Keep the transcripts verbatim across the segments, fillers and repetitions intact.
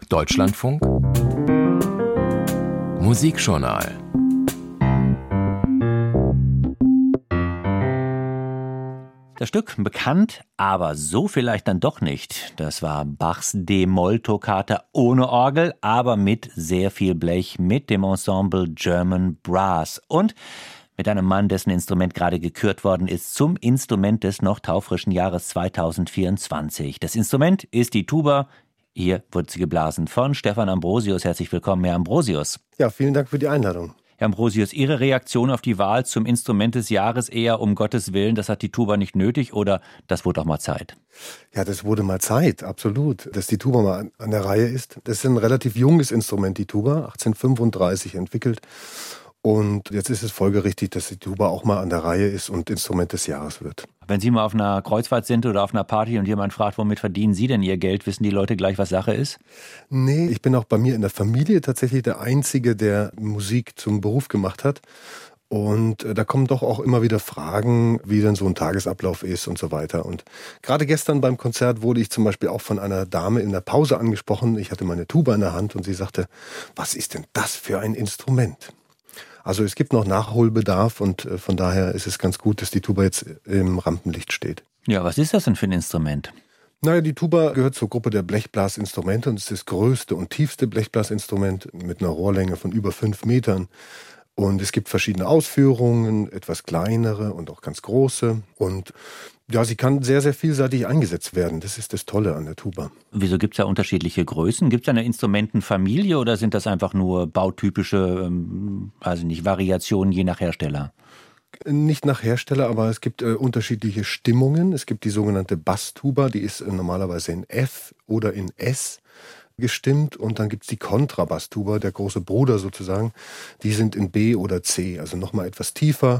Deutschlandfunk Musikjournal. Das Stück bekannt, aber so vielleicht dann doch nicht. Das war Bachs D-Moll-Toccate ohne Orgel, aber mit sehr viel Blech, mit dem Ensemble German Brass und mit einem Mann, dessen Instrument gerade gekürt worden ist zum Instrument des noch taufrischen Jahres zweitausendvierundzwanzig. Das Instrument ist die Tuba. Hier wird sie geblasen von Stefan Ambrosius. Herzlich willkommen, Herr Ambrosius. Ja, vielen Dank für die Einladung. Herr Ambrosius, Ihre Reaktion auf die Wahl zum Instrument des Jahres eher um Gottes Willen, das hat die Tuba nicht nötig, oder das wurde auch mal Zeit? Ja, das wurde mal Zeit, absolut, dass die Tuba mal an der Reihe ist. Das ist ein relativ junges Instrument, die Tuba, achtzehnhundertfünfunddreißig entwickelt. Und jetzt ist es folgerichtig, dass die Tuba auch mal an der Reihe ist und Instrument des Jahres wird. Wenn Sie mal auf einer Kreuzfahrt sind oder auf einer Party und jemand fragt, womit verdienen Sie denn Ihr Geld, wissen die Leute gleich, was Sache ist? Nee, ich bin auch bei mir in der Familie tatsächlich der Einzige, der Musik zum Beruf gemacht hat. Und da kommen doch auch immer wieder Fragen, wie denn so ein Tagesablauf ist und so weiter. Und gerade gestern beim Konzert wurde ich zum Beispiel auch von einer Dame in der Pause angesprochen. Ich hatte meine Tuba in der Hand und sie sagte, was ist denn das für ein Instrument? Also es gibt noch Nachholbedarf und von daher ist es ganz gut, dass die Tuba jetzt im Rampenlicht steht. Ja, was ist das denn für ein Instrument? Naja, die Tuba gehört zur Gruppe der Blechblasinstrumente und ist das größte und tiefste Blechblasinstrument mit einer Rohrlänge von über fünf Metern. Und es gibt verschiedene Ausführungen, etwas kleinere und auch ganz große. Und ja, sie kann sehr, sehr vielseitig eingesetzt werden. Das ist das Tolle an der Tuba. Wieso gibt es da unterschiedliche Größen? Gibt es eine Instrumentenfamilie oder sind das einfach nur bautypische, ähm, also nicht Variationen je nach Hersteller? Nicht nach Hersteller, aber es gibt äh, unterschiedliche Stimmungen. Es gibt die sogenannte Basstuba, die ist äh, normalerweise in F oder in S gestimmt. Und dann gibt es die Kontrabasstuba, der große Bruder sozusagen. Die sind in B oder C, also nochmal etwas tiefer.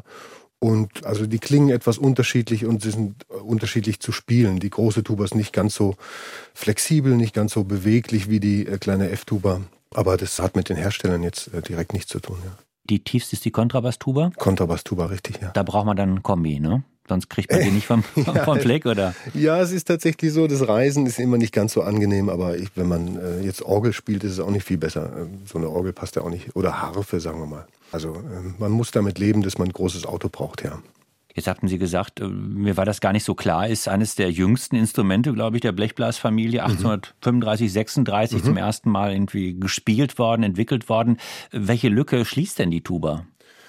Und also die klingen etwas unterschiedlich und sie sind unterschiedlich zu spielen. Die große Tuba ist nicht ganz so flexibel, nicht ganz so beweglich wie die äh, kleine F-Tuba. Aber das hat mit den Herstellern jetzt äh, direkt nichts zu tun, ja. Die tiefste ist die Kontrabasstuba? Kontrabasstuba, richtig, ja. Da braucht man dann ein Kombi, ne? Sonst kriegt man die nicht vom, ja, vom Fleck, oder? Ja, es ist tatsächlich so, das Reisen ist immer nicht ganz so angenehm, aber ich, wenn man äh, jetzt Orgel spielt, ist es auch nicht viel besser. So eine Orgel passt ja auch nicht. Oder Harfe, sagen wir mal. Also äh, man muss damit leben, dass man ein großes Auto braucht, ja. Jetzt hatten Sie gesagt, mir war das gar nicht so klar, ist eines der jüngsten Instrumente, glaube ich, der Blechblasfamilie, achtzehnhundertfünfunddreißig, sechsunddreißig mhm. zum ersten Mal irgendwie gespielt worden, entwickelt worden. Welche Lücke schließt denn die Tuba?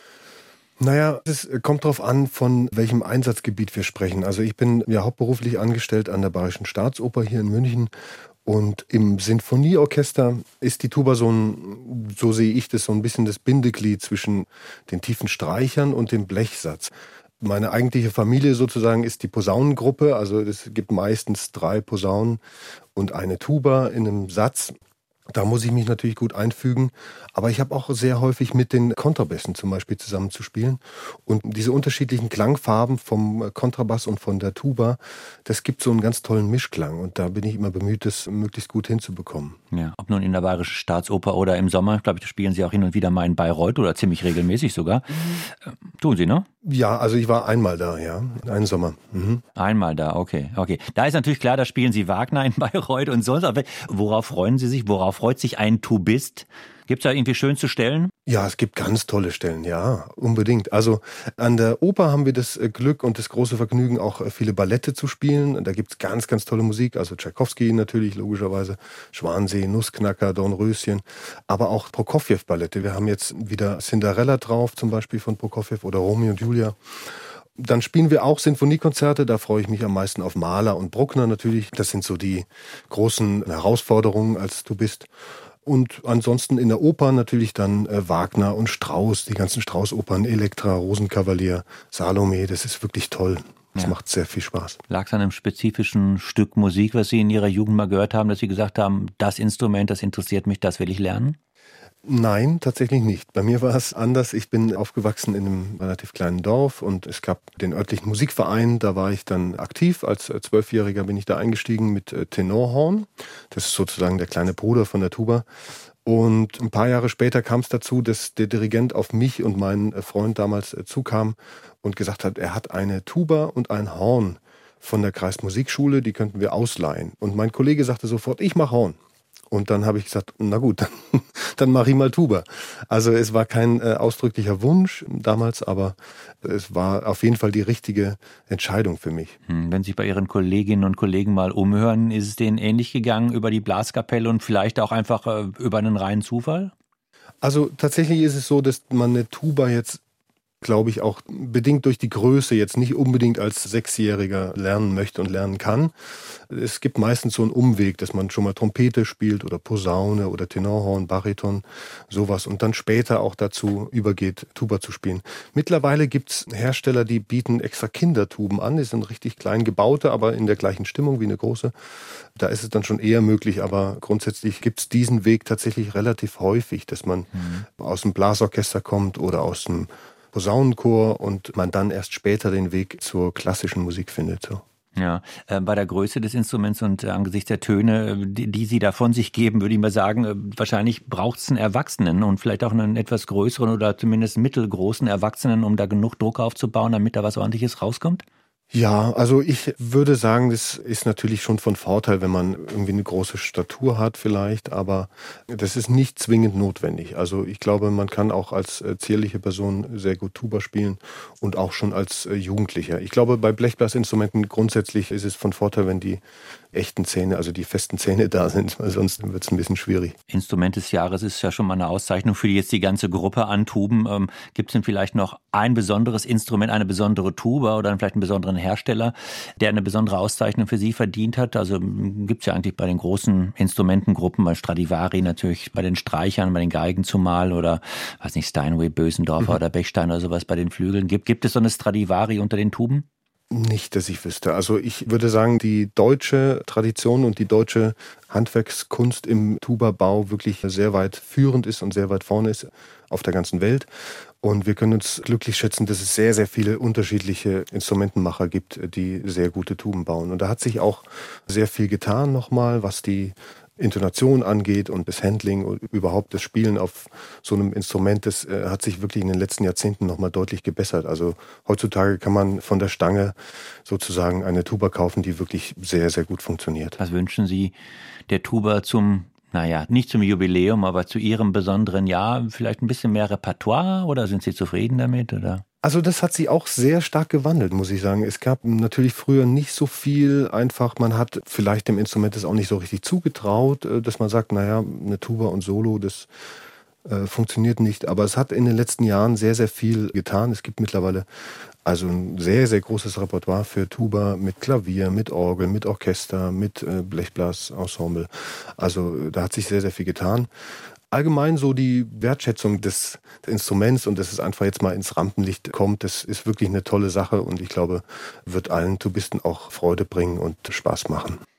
Naja, es kommt darauf an, von welchem Einsatzgebiet wir sprechen. Also ich bin ja hauptberuflich angestellt an der Bayerischen Staatsoper hier in München. Und im Sinfonieorchester ist die Tuba so ein, so sehe ich das, so ein bisschen das Bindeglied zwischen den tiefen Streichern und dem Blechsatz. Meine eigentliche Familie sozusagen ist die Posaunengruppe, also es gibt meistens drei Posaunen und eine Tuba in einem Satz. Da muss ich mich natürlich gut einfügen, aber ich habe auch sehr häufig mit den Kontrabässen zum Beispiel zusammen zu spielen. Und diese unterschiedlichen Klangfarben vom Kontrabass und von der Tuba, das gibt so einen ganz tollen Mischklang und da bin ich immer bemüht, das möglichst gut hinzubekommen. Ja, ob nun in der Bayerischen Staatsoper oder im Sommer, glaube ich, da spielen Sie auch hin und wieder mal in Bayreuth oder ziemlich regelmäßig sogar. Mhm. Tun Sie, ne? Ja, also ich war einmal da, ja, einen Sommer. Mhm. Einmal da, okay, okay. Da ist natürlich klar, da spielen Sie Wagner in Bayreuth und sonst. Aber worauf freuen Sie sich? Worauf freut sich ein Tubist? Gibt es da irgendwie schönste Stellen? Ja, es gibt ganz tolle Stellen, ja, unbedingt. Also an der Oper haben wir das Glück und das große Vergnügen, auch viele Ballette zu spielen. Da gibt's ganz, ganz tolle Musik, also Tschaikowski natürlich, logischerweise, Schwansee, Nussknacker, Dornröschen, aber auch Prokofjew-Ballette. Wir haben jetzt wieder Cinderella drauf, zum Beispiel von Prokofjew oder Romeo und Julia. Dann spielen wir auch Sinfoniekonzerte, da freue ich mich am meisten auf Mahler und Bruckner natürlich. Das sind so die großen Herausforderungen als Tubist. Und ansonsten in der Oper natürlich dann äh, Wagner und Strauss, die ganzen Strauss-Opern, Elektra, Rosenkavalier, Salome, das ist wirklich toll. Das ja. macht sehr viel Spaß. Lag es an einem spezifischen Stück Musik, was Sie in Ihrer Jugend mal gehört haben, dass Sie gesagt haben, das Instrument, das interessiert mich, das will ich lernen? Nein, tatsächlich nicht. Bei mir war es anders. Ich bin aufgewachsen in einem relativ kleinen Dorf und es gab den örtlichen Musikverein. Da war ich dann aktiv. Als Zwölfjähriger bin ich da eingestiegen mit Tenorhorn. Das ist sozusagen der kleine Bruder von der Tuba. Und ein paar Jahre später kam es dazu, dass der Dirigent auf mich und meinen Freund damals zukam und gesagt hat, er hat eine Tuba und ein Horn von der Kreismusikschule, die könnten wir ausleihen. Und mein Kollege sagte sofort, ich mache Horn. Und dann habe ich gesagt, na gut, dann, dann mache ich mal Tuba. Also es war kein äh, ausdrücklicher Wunsch damals, aber es war auf jeden Fall die richtige Entscheidung für mich. Wenn Sie bei Ihren Kolleginnen und Kollegen mal umhören, ist es denen ähnlich gegangen über die Blaskapelle und vielleicht auch einfach äh, über einen reinen Zufall? Also tatsächlich ist es so, dass man eine Tuba jetzt, glaube ich, auch bedingt durch die Größe jetzt nicht unbedingt als Sechsjähriger lernen möchte und lernen kann. Es gibt meistens so einen Umweg, dass man schon mal Trompete spielt oder Posaune oder Tenorhorn, Bariton, sowas und dann später auch dazu übergeht, Tuba zu spielen. Mittlerweile gibt es Hersteller, die bieten extra Kindertuben an. Die sind richtig klein gebaute, aber in der gleichen Stimmung wie eine große. Da ist es dann schon eher möglich, aber grundsätzlich gibt es diesen Weg tatsächlich relativ häufig, dass man mhm. aus dem Blasorchester kommt oder aus dem Posaunenchor und man dann erst später den Weg zur klassischen Musik findet. So. Ja, äh, bei der Größe des Instruments und äh, angesichts der Töne, die, die Sie da von sich geben, würde ich mal sagen, äh, wahrscheinlich braucht es einen Erwachsenen und vielleicht auch einen etwas größeren oder zumindest mittelgroßen Erwachsenen, um da genug Druck aufzubauen, damit da was Ordentliches rauskommt? Ja, also ich würde sagen, das ist natürlich schon von Vorteil, wenn man irgendwie eine große Statur hat vielleicht, aber das ist nicht zwingend notwendig. Also ich glaube, man kann auch als äh, zierliche Person sehr gut Tuba spielen und auch schon als äh, Jugendlicher. Ich glaube, bei Blechblasinstrumenten grundsätzlich ist es von Vorteil, wenn die echten Zähne, also die festen Zähne da sind, weil sonst wird es ein bisschen schwierig. Instrument des Jahres ist ja schon mal eine Auszeichnung für jetzt die ganze Gruppe an Tuben. Ähm, gibt es denn vielleicht noch ein besonderes Instrument, eine besondere Tuba oder vielleicht einen besonderen Hersteller, der eine besondere Auszeichnung für Sie verdient hat? Also gibt es ja eigentlich bei den großen Instrumentengruppen, bei Stradivari natürlich, bei den Streichern, bei den Geigen zumal oder, weiß nicht, Steinway, Bösendorfer mhm. oder Bechstein oder sowas bei den Flügeln. Gibt, gibt es so eine Stradivari unter den Tuben? Nicht, dass ich wüsste. Also ich würde sagen, die deutsche Tradition und die deutsche Handwerkskunst im Tuba-Bau wirklich sehr weit führend ist und sehr weit vorne ist auf der ganzen Welt. Und wir können uns glücklich schätzen, dass es sehr, sehr viele unterschiedliche Instrumentenmacher gibt, die sehr gute Tuben bauen. Und da hat sich auch sehr viel getan nochmal, was die Intonation angeht und das Handling und überhaupt das Spielen auf so einem Instrument, das äh, hat sich wirklich in den letzten Jahrzehnten nochmal deutlich gebessert. Also heutzutage kann man von der Stange sozusagen eine Tuba kaufen, die wirklich sehr, sehr gut funktioniert. Was wünschen Sie der Tuba zum, naja, nicht zum Jubiläum, aber zu Ihrem besonderen Jahr? Vielleicht ein bisschen mehr Repertoire oder sind Sie zufrieden damit, oder? Also das hat sich auch sehr stark gewandelt, muss ich sagen. Es gab natürlich früher nicht so viel einfach, man hat vielleicht dem Instrument das auch nicht so richtig zugetraut, dass man sagt, naja, eine Tuba und Solo, das äh, funktioniert nicht. Aber es hat in den letzten Jahren sehr, sehr viel getan. Es gibt mittlerweile also ein sehr, sehr großes Repertoire für Tuba mit Klavier, mit Orgel, mit Orchester, mit äh, Blechblasensemble. Also da hat sich sehr, sehr viel getan. Allgemein so die Wertschätzung des Instruments und dass es einfach jetzt mal ins Rampenlicht kommt, das ist wirklich eine tolle Sache und ich glaube, wird allen Tubisten auch Freude bringen und Spaß machen.